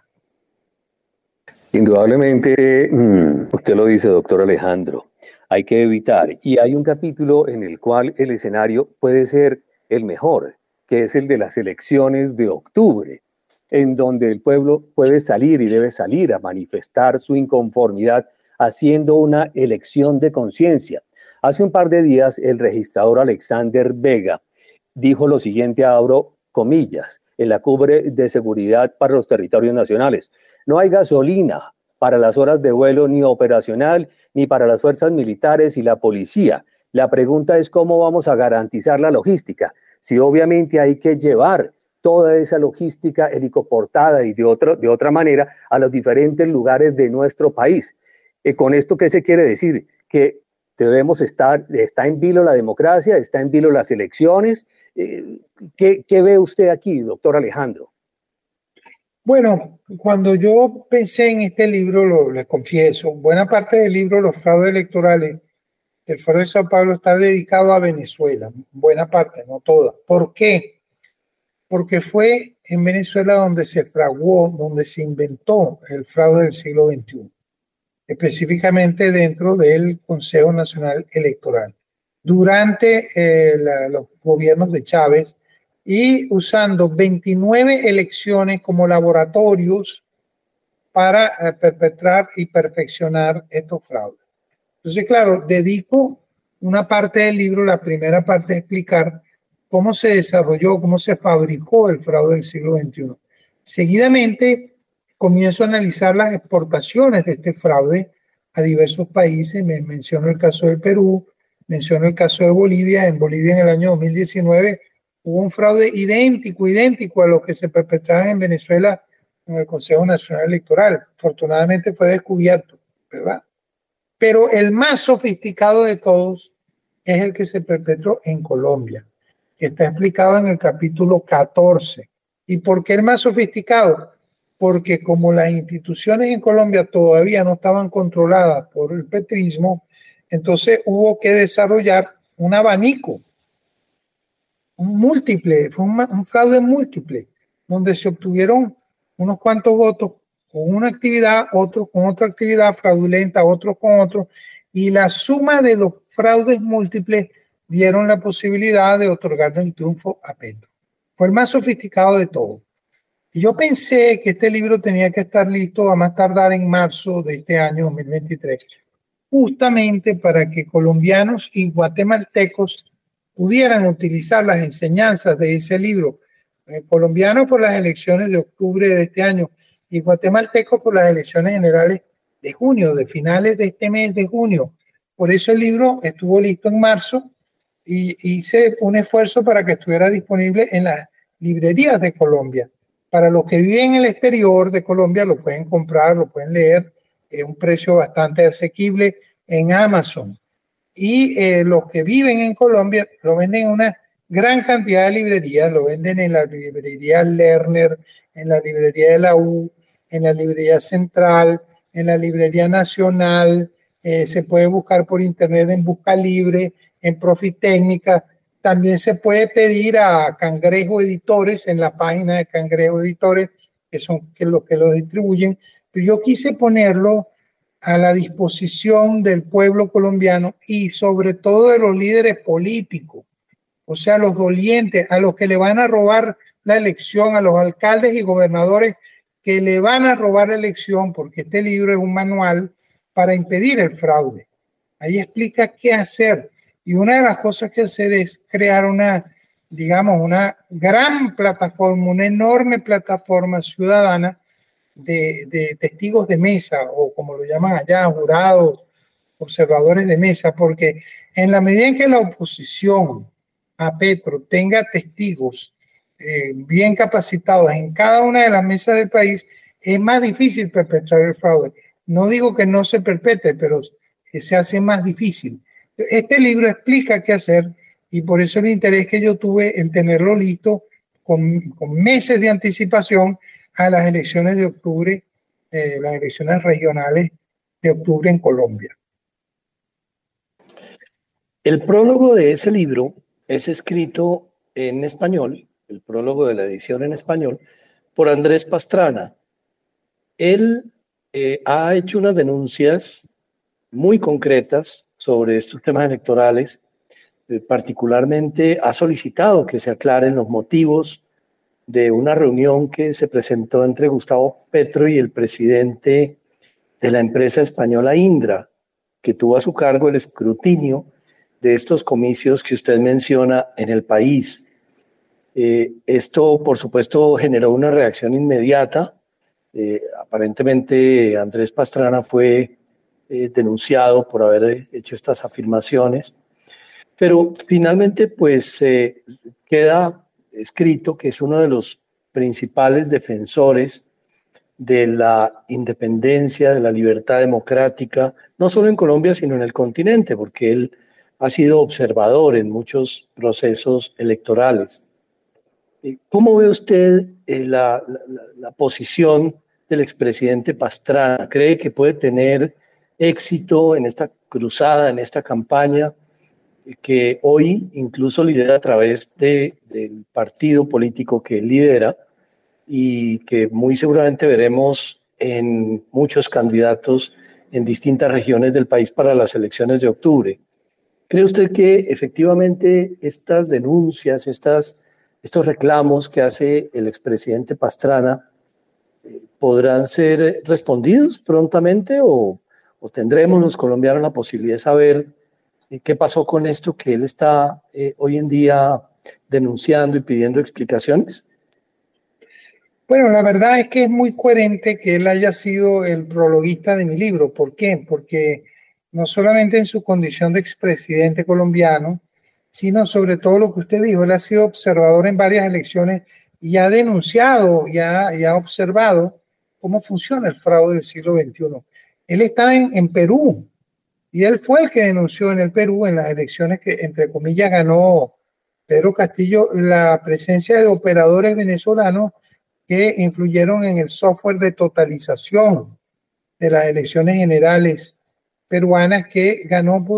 Indudablemente, usted lo dice, doctor Alejandro, hay que evitar. Y hay un capítulo en el cual el escenario puede ser el mejor, que es el de las elecciones de octubre, en donde el pueblo puede salir y debe salir a manifestar su inconformidad haciendo una elección de conciencia. Hace un par de días, el registrador Alexander Vega dijo lo siguiente, abro comillas, en la cumbre de seguridad para los territorios nacionales: no hay gasolina para las horas de vuelo ni operacional, ni para las fuerzas militares y la policía. La pregunta es cómo vamos a garantizar la logística, si obviamente hay que llevar toda esa logística helicoportada y de, otro, de otra manera a los diferentes lugares de nuestro país. Eh, ¿Con esto qué se quiere decir? Que debemos estar, está en vilo la democracia, está en vilo las elecciones. Eh, ¿qué, ¿Qué ve usted aquí, doctor Alejandro? Bueno, cuando yo pensé en este libro, lo, les confieso, buena parte del libro, Los fraudes electorales, el Foro de Sao Paulo, está dedicado a Venezuela, buena parte, no toda. ¿Por qué? Porque fue en Venezuela donde se fraguó, donde se inventó el fraude del siglo veintiuno, específicamente dentro del Consejo Nacional Electoral. Durante eh, la, los gobiernos de Chávez, y usando veintinueve elecciones como laboratorios para eh, perpetrar y perfeccionar estos fraudes. Entonces, claro, dedico una parte del libro, la primera parte, a explicar cómo se desarrolló, cómo se fabricó el fraude del siglo veintiuno. Seguidamente, comienzo a analizar las exportaciones de este fraude a diversos países. Me menciono el caso del Perú, menciono el caso de Bolivia. En Bolivia, en el año dos mil diecinueve, hubo un fraude idéntico, idéntico a los que se perpetraban en Venezuela en el Consejo Nacional Electoral. Afortunadamente fue descubierto, ¿verdad? Pero el más sofisticado de todos es el que se perpetró en Colombia, que está explicado en el capítulo catorce. ¿Y por qué el más sofisticado? Porque como las instituciones en Colombia todavía no estaban controladas por el petrismo, entonces hubo que desarrollar un abanico, un múltiple, fue un, un fraude múltiple, donde se obtuvieron unos cuantos votos con una actividad, otros con otra actividad fraudulenta, otros con otros, y la suma de los fraudes múltiples dieron la posibilidad de otorgarle un triunfo a Petro. Fue el más sofisticado de todos. Y yo pensé que este libro tenía que estar listo a más tardar en marzo de este año dos mil veintitrés, justamente para que colombianos y guatemaltecos pudieran utilizar las enseñanzas de ese libro, eh, colombianos por las elecciones de octubre de este año y guatemaltecos por las elecciones generales de junio, de finales de este mes de junio. Por eso el libro estuvo listo en marzo y hice un esfuerzo para que estuviera disponible en las librerías de Colombia. Para los que viven en el exterior de Colombia lo pueden comprar, lo pueden leer, es un precio bastante asequible en Amazon. Y eh, los que viven en Colombia lo venden en una gran cantidad de librerías, lo venden en la librería Lerner, en la librería de la U, en la librería Central, en la librería Nacional, eh, se puede buscar por internet en Busca Libre, en Profitécnica, también se puede pedir a Cangrejo Editores en la página de Cangrejo Editores, que son que los que lo distribuyen, pero yo quise ponerlo a la disposición del pueblo colombiano y sobre todo de los líderes políticos, o sea, los dolientes, a los que le van a robar la elección, a los alcaldes y gobernadores que le van a robar la elección, porque este libro es un manual para impedir el fraude. Ahí explica qué hacer. Y una de las cosas que hacer es crear una, digamos, una gran plataforma, una enorme plataforma ciudadana de, de testigos de mesa, o como lo llaman allá, jurados, observadores de mesa, porque en la medida en que la oposición a Petro tenga testigos eh, bien capacitados en cada una de las mesas del país, es más difícil perpetrar el fraude. No digo que no se perpetre, pero se hace más difícil. Este libro explica qué hacer y por eso el interés que yo tuve en tenerlo listo con, con meses de anticipación a las elecciones de octubre, eh, las elecciones regionales de octubre en Colombia. El prólogo de ese libro es escrito en español, el prólogo de la edición en español, por Andrés Pastrana. Él eh, ha hecho unas denuncias muy concretas sobre estos temas electorales, eh, particularmente ha solicitado que se aclaren los motivos de una reunión que se presentó entre Gustavo Petro y el presidente de la empresa española Indra, que tuvo a su cargo el escrutinio de estos comicios que usted menciona en el país. Eh, esto, por supuesto, generó una reacción inmediata. Eh, aparentemente, Andrés Pastrana fue eh, denunciado por haber hecho estas afirmaciones, pero finalmente, pues, eh, queda escrito que es uno de los principales defensores de la independencia, de la libertad democrática, no solo en Colombia, sino en el continente, porque él ha sido observador en muchos procesos electorales. ¿Cómo ve usted eh, la, la, la posición del expresidente Pastrana? ¿Cree que puede tener éxito en esta cruzada, en esta campaña que hoy incluso lidera a través de, del partido político que lidera y que muy seguramente veremos en muchos candidatos en distintas regiones del país para las elecciones de octubre? ¿Cree usted que efectivamente estas denuncias, estas, estos reclamos que hace el expresidente Pastrana eh, podrán ser respondidos prontamente o, o tendremos los colombianos la posibilidad de saber eh, qué pasó con esto que él está eh, hoy en día denunciando y pidiendo explicaciones? Bueno, la verdad es que es muy coherente que él haya sido el prologuista de mi libro. ¿Por qué? Porque no solamente en su condición de expresidente colombiano, sino sobre todo lo que usted dijo, él ha sido observador en varias elecciones y ha denunciado, y ha, y ha observado cómo funciona el fraude del siglo veintiuno. Él está en, en Perú y él fue el que denunció en el Perú, en las elecciones que, entre comillas, ganó Pedro Castillo, la presencia de operadores venezolanos que influyeron en el software de totalización de las elecciones generales peruanas, que ganó por,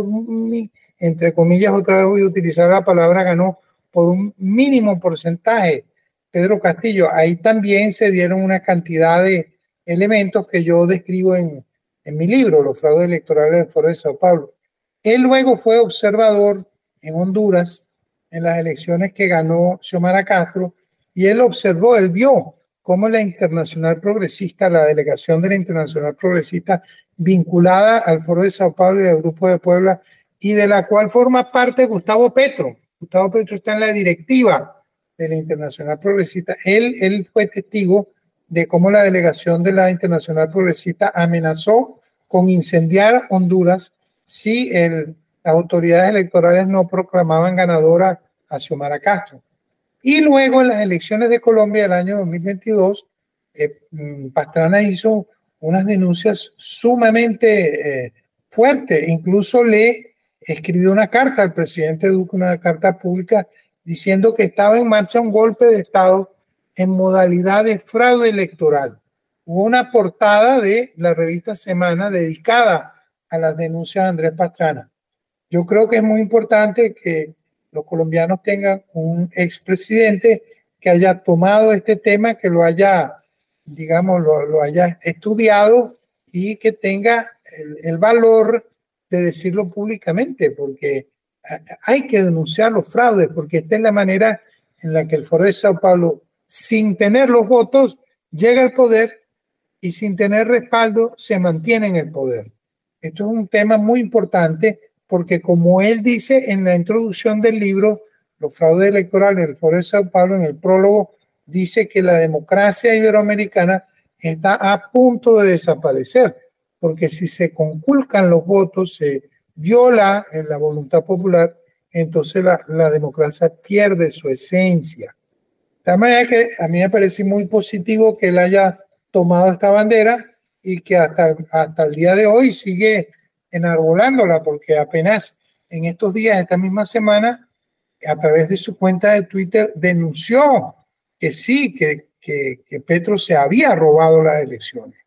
entre comillas, otra vez voy a utilizar la palabra ganó, por un mínimo porcentaje Pedro Castillo. Ahí también se dieron una cantidad de elementos que yo describo en, en mi libro, Los fraudes electorales del Foro de Sao Paulo. Él luego fue observador en Honduras en las elecciones que ganó Xiomara Castro, y él observó, él vio cómo la Internacional Progresista, la delegación de la Internacional Progresista vinculada al Foro de Sao Paulo y al Grupo de Puebla, y de la cual forma parte Gustavo Petro. Gustavo Petro está en la directiva de la Internacional Progresista. Él, él fue testigo de cómo la delegación de la Internacional Progresista amenazó con incendiar Honduras si el, las autoridades electorales no proclamaban ganadora a Xiomara Castro. Y luego en las elecciones de Colombia del año dos mil veintidós, eh, Pastrana hizo unas denuncias sumamente eh, fuertes. Incluso le escribió una carta al presidente Duque, una carta pública, diciendo que estaba en marcha un golpe de Estado en modalidad de fraude electoral. Hubo una portada de la revista Semana dedicada a las denuncias de Andrés Pastrana. Yo creo que es muy importante que los colombianos tengan un expresidente que haya tomado este tema, que lo haya, digamos, lo, lo haya estudiado y que tenga el, el valor de decirlo públicamente, porque hay que denunciar los fraudes, porque esta es la manera en la que el Foro de Sao Paulo, sin tener los votos, llega al poder, y sin tener respaldo se mantiene en el poder. Esto es un tema muy importante, porque como él dice en la introducción del libro, Los fraudes electorales del Foro de Sao Paulo, en el prólogo, dice que la democracia iberoamericana está a punto de desaparecer, porque si se conculcan los votos, se viola en la voluntad popular, entonces la, la democracia pierde su esencia. De tal manera que a mí me parece muy positivo que él haya tomado esta bandera y que hasta, hasta el día de hoy sigue enarbolándola, porque apenas en estos días, esta misma semana, a través de su cuenta de Twitter, denunció que sí, que, que, que Petro se había robado las elecciones.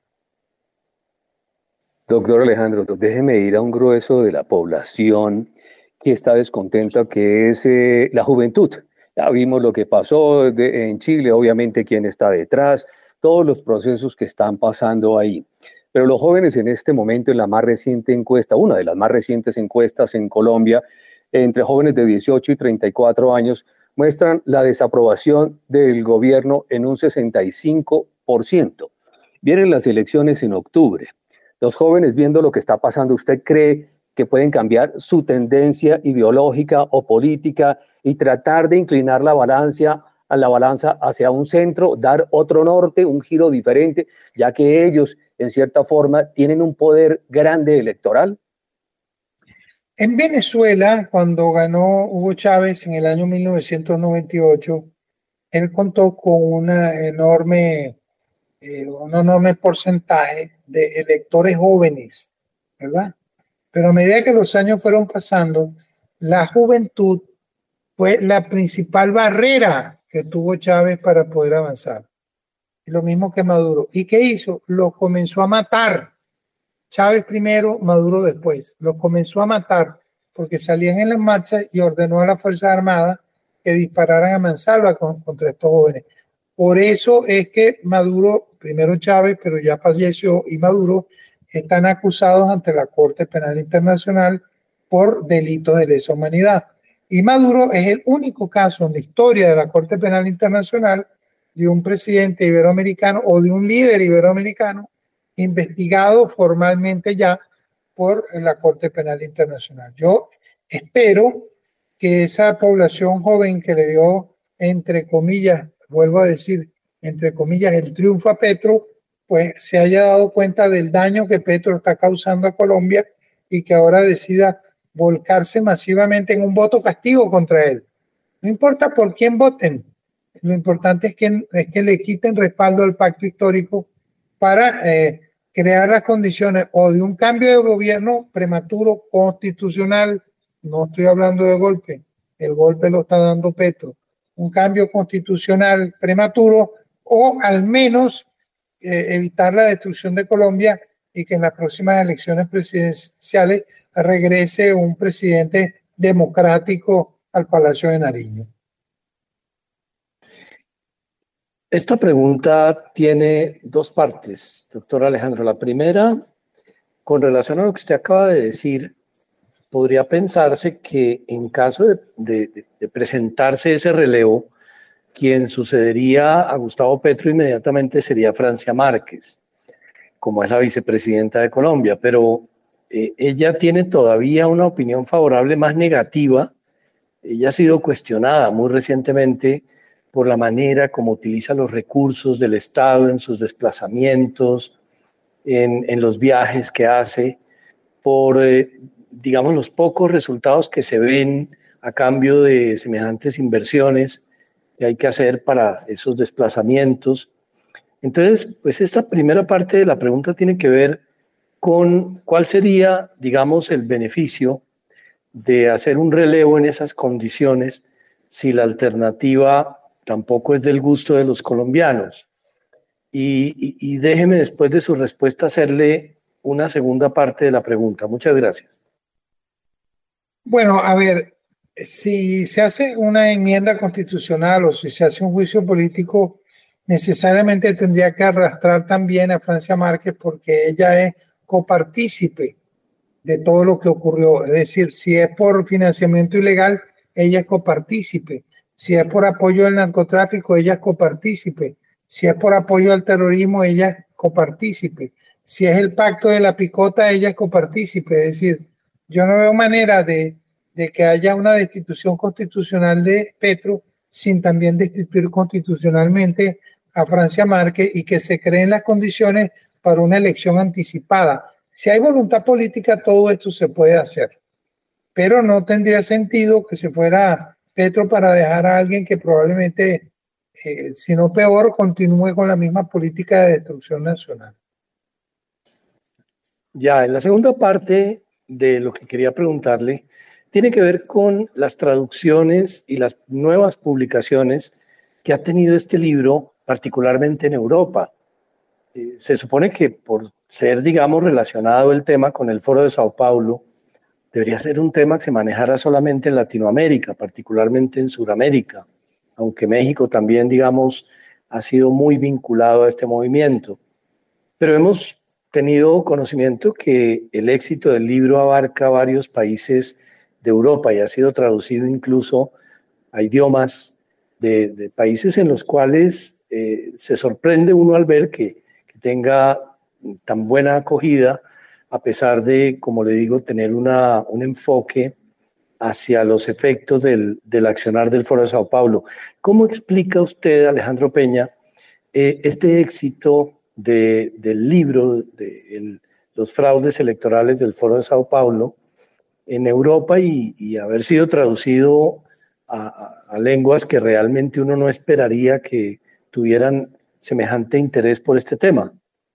Doctor Alejandro, déjeme ir a un grueso de la población que está descontenta, que es eh, la juventud. Ya vimos lo que pasó de, en Chile, obviamente quién está detrás, todos los procesos que están pasando ahí. Pero los jóvenes en este momento, en la más reciente encuesta, una de las más recientes encuestas en Colombia, entre jóvenes de dieciocho y treinta y cuatro años, muestran la desaprobación del gobierno en un sesenta y cinco por ciento. Vienen las elecciones en octubre. Los jóvenes, viendo lo que está pasando, ¿usted cree que pueden cambiar su tendencia ideológica o política y tratar de inclinar la balanza, a la balanza hacia un centro, dar otro norte, un giro diferente, ya que ellos, en cierta forma, tienen un poder grande electoral? En Venezuela, cuando ganó Hugo Chávez en el año mil novecientos noventa y ocho, él contó con una enorme, eh, un enorme porcentaje de electores jóvenes, ¿verdad? Pero a medida que los años fueron pasando, la juventud fue la principal barrera que tuvo Chávez para poder avanzar. Lo mismo que Maduro. ¿Y qué hizo? Los comenzó a matar. Chávez primero, Maduro después. Los comenzó a matar porque salían en las marchas y ordenó a las Fuerzas Armadas que dispararan a mansalva contra estos jóvenes. Por eso es que Maduro, primero Chávez, pero ya falleció, y Maduro están acusados ante la Corte Penal Internacional por delitos de lesa humanidad. Y Maduro es el único caso en la historia de la Corte Penal Internacional de un presidente iberoamericano o de un líder iberoamericano investigado formalmente ya por la Corte Penal Internacional. Yo espero que esa población joven que le dio, entre comillas, vuelvo a decir, entre comillas, el triunfo a Petro, pues se haya dado cuenta del daño que Petro está causando a Colombia y que ahora decida volcarse masivamente en un voto castigo contra él. No importa por quién voten, lo importante es que, es que le quiten respaldo al pacto histórico para eh, crear las condiciones o de un cambio de gobierno prematuro constitucional. No estoy hablando de golpe, el golpe lo está dando Petro. Un cambio constitucional prematuro o al menos eh, evitar la destrucción de Colombia y que en las próximas elecciones presidenciales regrese un presidente democrático al Palacio de Nariño. Esta pregunta tiene dos partes, doctor Alejandro. La primera, con relación a lo que usted acaba de decir, podría pensarse que en caso de, de, de presentarse ese relevo, quien sucedería a Gustavo Petro inmediatamente sería Francia Márquez, como es la vicepresidenta de Colombia, pero eh, ella tiene todavía una opinión favorable más negativa. Ella ha sido cuestionada muy recientemente por la manera como utiliza los recursos del Estado en sus desplazamientos, en, en los viajes que hace, por, eh, digamos, los pocos resultados que se ven a cambio de semejantes inversiones que hay que hacer para esos desplazamientos. Entonces, pues esta primera parte de la pregunta tiene que ver con cuál sería, digamos, el beneficio de hacer un relevo en esas condiciones si la alternativa tampoco es del gusto de los colombianos. Y, y, y déjeme después de su respuesta hacerle una segunda parte de la pregunta. Muchas gracias. Bueno, a ver, si se hace una enmienda constitucional o si se hace un juicio político, necesariamente tendría que arrastrar también a Francia Márquez porque ella es copartícipe de todo lo que ocurrió. Es decir, si es por financiamiento ilegal, ella es copartícipe. Si es por apoyo al narcotráfico, ella es copartícipe. Si es por apoyo al terrorismo, ella es copartícipe. Si es el pacto de la picota, ella es copartícipe. Es decir, yo no veo manera de, de que haya una destitución constitucional de Petro sin también destituir constitucionalmente a Francia Márquez y que se creen las condiciones para una elección anticipada. Si hay voluntad política, todo esto se puede hacer. Pero no tendría sentido que se fuera Petro para dejar a alguien que probablemente, eh, si no peor, continúe con la misma política de destrucción nacional. Ya, en la segunda parte de lo que quería preguntarle, tiene que ver con las traducciones y las nuevas publicaciones que ha tenido este libro, particularmente en Europa. Eh, se supone que por ser, digamos, relacionado el tema con el Foro de Sao Paulo, debería ser un tema que se manejara solamente en Latinoamérica, particularmente en Sudamérica, aunque México también, digamos, ha sido muy vinculado a este movimiento. Pero hemos tenido conocimiento que el éxito del libro abarca varios países de Europa y ha sido traducido incluso a idiomas de, de países en los cuales eh, se sorprende uno al ver que, que tenga tan buena acogida, a pesar de, como le digo, tener una, un enfoque hacia los efectos del, del accionar del Foro de Sao Paulo. ¿Cómo explica usted, Alejandro Peña, eh, este éxito de, del libro de el, los fraudes electorales del Foro de Sao Paulo en Europa y, y haber sido traducido a, a, a lenguas que realmente uno no esperaría que tuvieran semejante interés por este tema?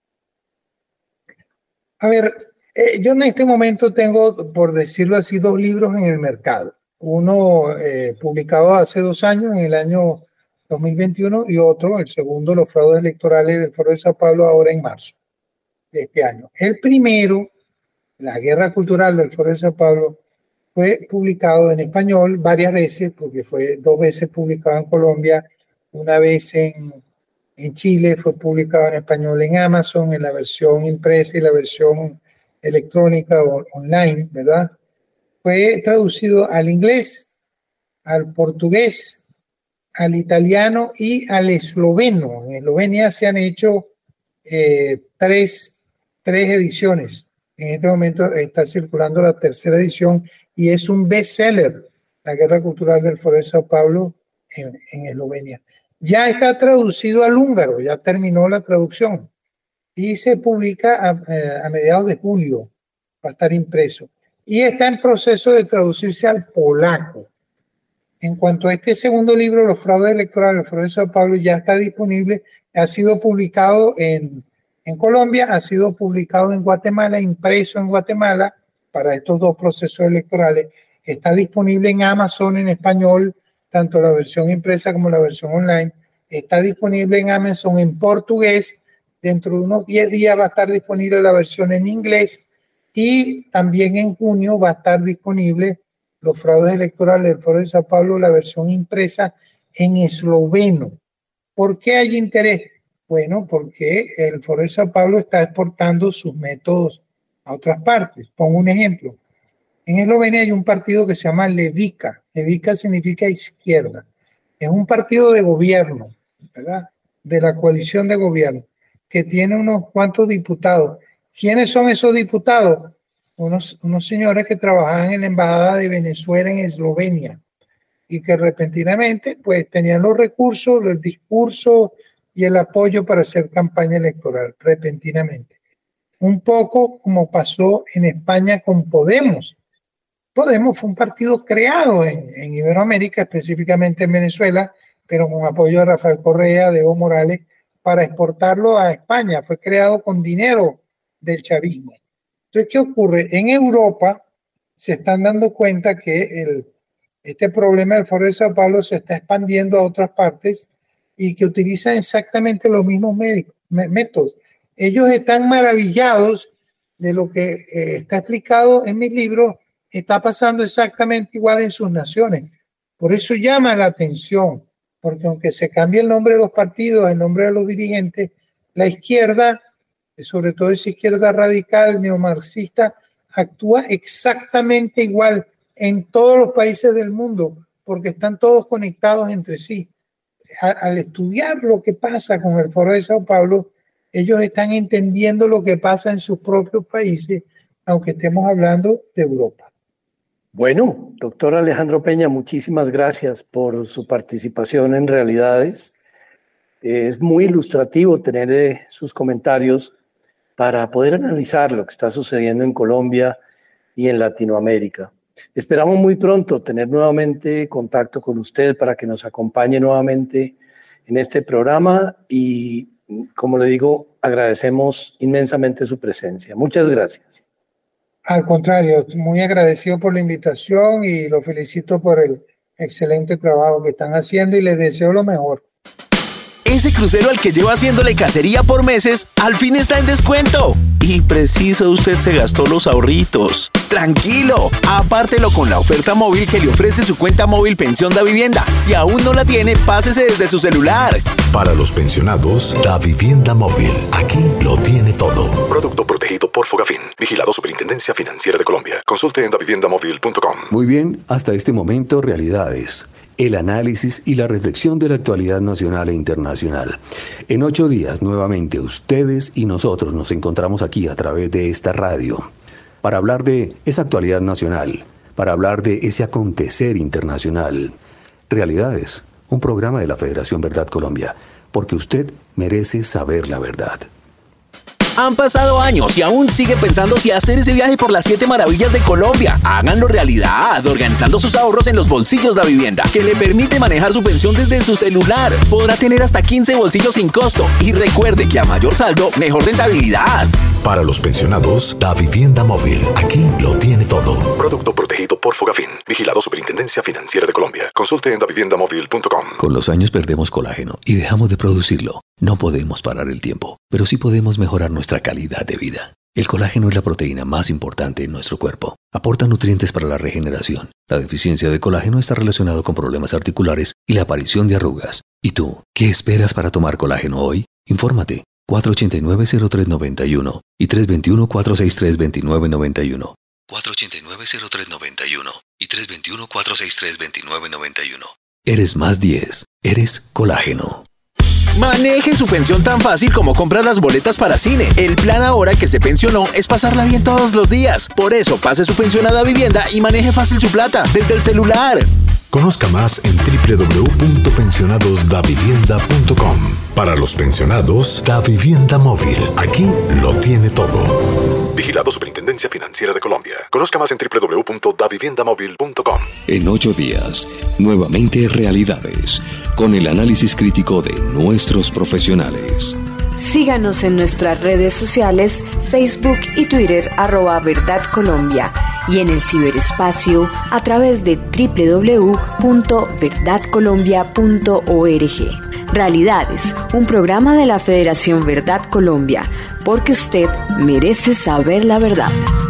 A ver, eh, yo en este momento tengo, por decirlo así, dos libros en el mercado. Uno eh, publicado hace dos años, en el año dos mil veintiuno, y otro, el segundo, los fraudes electorales del Foro de Sao Paulo, ahora en marzo de este año. El primero, la guerra cultural del Foro de Sao Paulo, fue publicado en español varias veces, porque fue dos veces publicado en Colombia, una vez en, en Chile, fue publicado en español en Amazon, en la versión impresa y la versión electrónica o online, ¿verdad? Fue traducido al inglés, al portugués, al italiano y al esloveno. En Eslovenia se han hecho eh, tres, tres ediciones. En este momento está circulando la tercera edición y es un bestseller, La Guerra Cultural del Foro de Sao Paulo en, en Eslovenia. Ya está traducido al húngaro, ya terminó la traducción y se publica a, a mediados de julio, va a estar impreso. Y está en proceso de traducirse al polaco. En cuanto a este segundo libro, Los fraudes electorales del Foro de Sao Paulo, ya está disponible, ha sido publicado en, en Colombia, ha sido publicado en Guatemala, impreso en Guatemala para estos dos procesos electorales, está disponible en Amazon en español, tanto la versión impresa como la versión online, está disponible en Amazon en portugués, dentro de unos diez días va a estar disponible la versión en inglés y también en junio va a estar disponible Los fraudes electorales del Foro de Sao Paulo, la versión impresa en esloveno. ¿Por qué hay interés? Bueno, porque el Foro de Sao Paulo está exportando sus métodos a otras partes. Pongo un ejemplo. En Eslovenia hay un partido que se llama Levica. Levica significa izquierda. Es un partido de gobierno, ¿verdad? De la coalición de gobierno, que tiene unos cuantos diputados. ¿Quiénes son esos diputados? Unos, unos señores que trabajaban en la embajada de Venezuela en Eslovenia y que repentinamente pues tenían los recursos, el discurso y el apoyo para hacer campaña electoral, repentinamente. Un poco como pasó en España con Podemos. Podemos fue un partido creado en, en Iberoamérica, específicamente en Venezuela, pero con apoyo de Rafael Correa, de Evo Morales, para exportarlo a España. Fue creado con dinero del chavismo. Entonces, ¿qué ocurre? En Europa se están dando cuenta que el, este problema del Foro de Sao Paulo se está expandiendo a otras partes y que utilizan exactamente los mismos médicos, métodos. Ellos están maravillados de lo que eh, está explicado en mi libro, está pasando exactamente igual en sus naciones. Por eso llama la atención, porque aunque se cambie el nombre de los partidos, el nombre de los dirigentes, la izquierda, sobre todo esa izquierda radical neomarxista, actúa exactamente igual en todos los países del mundo, porque están todos conectados entre sí. Al estudiar lo que pasa con el Foro de Sao Paulo, ellos están entendiendo lo que pasa en sus propios países, aunque estemos hablando de Europa. Bueno, doctor Alejandro Peña, muchísimas gracias por su participación en Realidades. Es muy ilustrativo tener eh, sus comentarios para poder analizar lo que está sucediendo en Colombia y en Latinoamérica. Esperamos muy pronto tener nuevamente contacto con usted para que nos acompañe nuevamente en este programa y, como le digo, agradecemos inmensamente su presencia. Muchas gracias. Al contrario, muy agradecido por la invitación y lo felicito por el excelente trabajo que están haciendo y les deseo lo mejor. Ese crucero al que lleva haciéndole cacería por meses, al fin está en descuento. Y preciso, usted se gastó los ahorritos. Tranquilo, apártelo con la oferta móvil que le ofrece su cuenta móvil Pensión Da Vivienda. Si aún no la tiene, pásese desde su celular. Para los pensionados, Da Vivienda Móvil. Aquí lo tiene todo. Producto protegido por Fogafín. Vigilado Superintendencia Financiera de Colombia. Consulte en davivienda móvil punto com. Muy bien, hasta este momento, Realidades. El análisis y la reflexión de la actualidad nacional e internacional. En ocho días, nuevamente, ustedes y nosotros nos encontramos aquí a través de esta radio para hablar de esa actualidad nacional, para hablar de ese acontecer internacional. Realidades, un programa de la Federación Verdad Colombia, porque usted merece saber la verdad. Han pasado años y aún sigue pensando si hacer ese viaje por las siete maravillas de Colombia. Háganlo realidad, organizando sus ahorros en los bolsillos da vivienda, que le permite manejar su pensión desde su celular. Podrá tener hasta quince bolsillos sin costo. Y recuerde que a mayor saldo, mejor rentabilidad. Para los pensionados, Da Vivienda Móvil. Aquí lo tiene todo. Producto protegido por Fogafín. Vigilado Superintendencia Financiera de Colombia. Consulte en davivienda móvil punto com. Con los años perdemos colágeno y dejamos de producirlo. No podemos parar el tiempo, pero sí podemos mejorar nuestra calidad de vida. El colágeno es la proteína más importante en nuestro cuerpo. Aporta nutrientes para la regeneración. La deficiencia de colágeno está relacionada con problemas articulares y la aparición de arrugas. ¿Y tú, qué esperas para tomar colágeno hoy? Infórmate. cuatro ocho nueve, cero tres nueve uno y tres dos uno, cuatro seis tres, dos nueve nueve uno. cuatro ocho nueve, cero tres nueve uno y tres dos uno, cuatro seis tres, dos nueve nueve uno. Eres más diez. Eres colágeno. Maneje su pensión tan fácil como comprar las boletas para cine. El plan ahora que se pensionó es pasarla bien todos los días. Por eso, pase su pensión a Da Vivienda y maneje fácil su plata desde el celular. Conozca más en doble u doble u doble u punto pensionados da vivienda punto com. Para los pensionados, Da Vivienda Móvil. Aquí lo tiene todo. Vigilado Superintendencia Financiera de Colombia. Conozca más en doble u doble u doble u punto da vivienda móvil punto com. En ocho días, nuevamente realidades, con el análisis crítico de nuestros profesionales. Síganos en nuestras redes sociales, Facebook y Twitter, arroba Verdad Colombia, y en el ciberespacio a través de doble u doble u doble u punto verdad colombia punto org. Realidades, un programa de la Federación Verdad Colombia, porque usted merece saber la verdad.